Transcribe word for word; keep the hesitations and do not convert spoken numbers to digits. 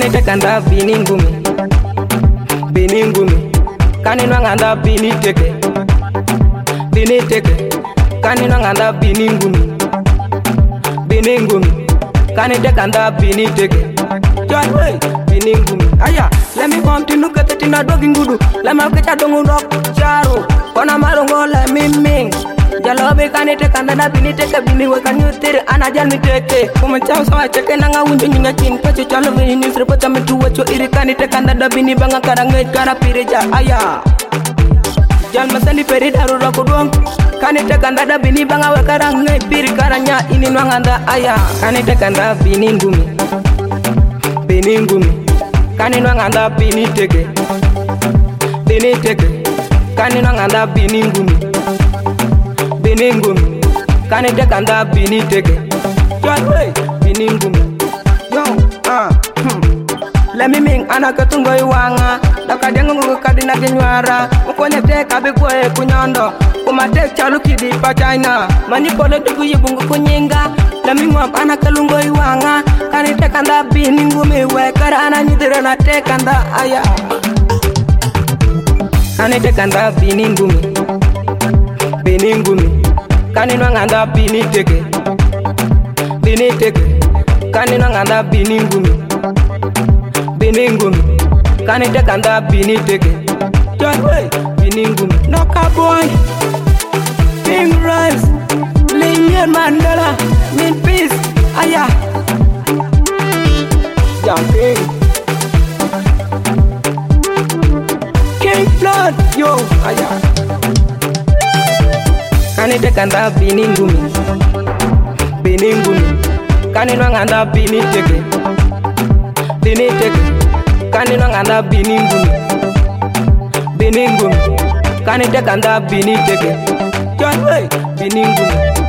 kanite kanda bini ngumi, bini ngumi, kanino nganda bini teke, bini teke, kanino nganda bini ngumi, bini ngumi, kanite kanda bini teke, joy way, bini ngumi. Aya, let me come to look at it in a dog in gudu, let me get a dongo rock, charo, kona marongo let me ming. Jalobe kanite kanda bini teke bini we kan you tere ana jal mi teke kuma chaw so cheke nanga wunjo nyinga chin pacho chalo we ni sre pota mi tuwa cho iri kanite kanda da bini banga karanga kara pire ja aya jal masali peri daru rako dong kanite kanda da bini banga we karanga pire karanya ini nwanganda aya kanite kanda bini ngumi bini ngumi kanino nganda bini teke bini teke kanino nganda bini ngumi bini ngumi, kanite kanda bini teke, joy way, bini ngumi. Yo, ah, hmm. Let me ming anakatungo iwanga, dakadengo ngukadina genywara, mkonye teka bikwe kunyondo, kumate chalu kidi pa China, mani pole tuku yibungu kunyinga, let me mwap anakalungo iwanga, kanite kanda bini ngumi we, kara ananyidira na te kanda aya. Kanite kanda bini ngumi, bini ngumi, kanino nganda bini teke, bini teke, kanino nganda bini ngumi, bini ngumi, kanite kanda bini teke, joy way, bini ngumi. Noka boy, King Rice, Linian Mandela, Min Peace, aya, jumping, King Flood, yo, aya. Kanite kanda bini ngumi, bini ngumi, kanino nganda bini teke, bini teke, kanino nganda bini ngumi, bini ngumi, kanite kanda bini teke, joy way, bini ngumi.